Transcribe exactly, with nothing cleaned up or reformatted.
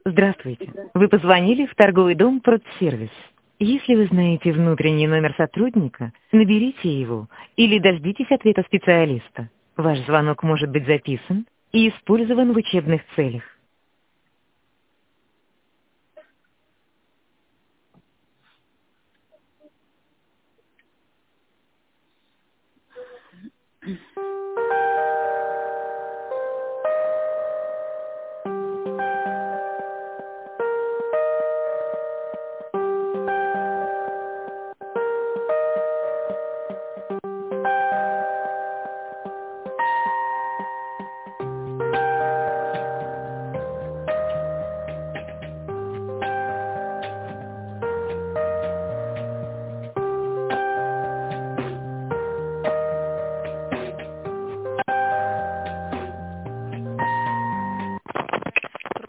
Здравствуйте. Вы позвонили в торговый дом «Продсервис». Если вы знаете внутренний номер сотрудника, наберите его или дождитесь ответа специалиста. Ваш звонок может быть записан и использован в учебных целях.